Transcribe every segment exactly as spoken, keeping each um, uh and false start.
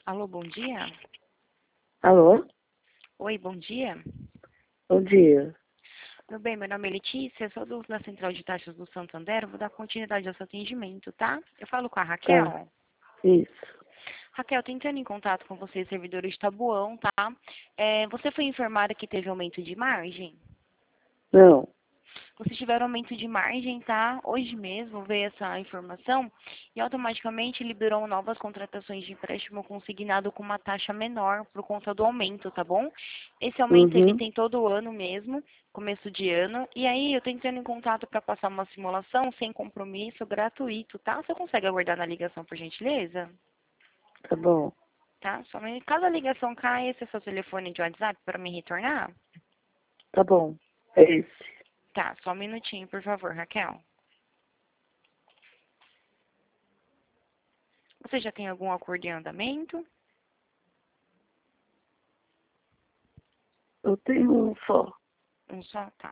Alô, bom dia? Alô? Oi, bom dia. Bom dia. Tudo bem, meu nome é Letícia, sou do, da Central de Taxas do Santander, vou dar continuidade ao seu atendimento, tá? Eu falo com a Tá. Raquel. Isso. Raquel, tô entrando em contato com você, servidores de Tabuão, tá? É, você foi informada que teve aumento de margem? Não. Vocês tiveram aumento de margem, tá? Hoje mesmo veio essa informação e automaticamente liberou novas contratações de empréstimo consignado com uma taxa menor por conta do aumento, tá bom? Esse aumento ele Uhum. tem todo ano mesmo, começo de ano. E aí eu tô entrando em contato para passar uma simulação sem compromisso, gratuito, tá? Você consegue aguardar na ligação, por gentileza? Tá bom. Tá? Só me- caso a ligação caia, esse é seu telefone de WhatsApp para me retornar? Tá bom. É esse. Tá, só um minutinho, por favor, Raquel. Você já tem algum acordo em andamento? Eu tenho um só. Um só? Tá.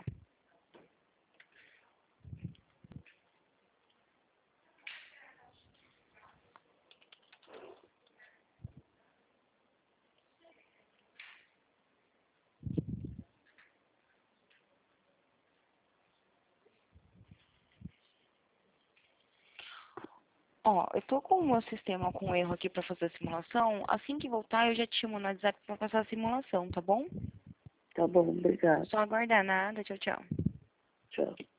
Ó, eu tô com o meu sistema com erro aqui pra fazer a simulação. Assim que voltar, eu já te chamo no WhatsApp pra passar a simulação, tá bom? Tá bom. Obrigado. Só aguardar nada. Tchau, tchau. Tchau.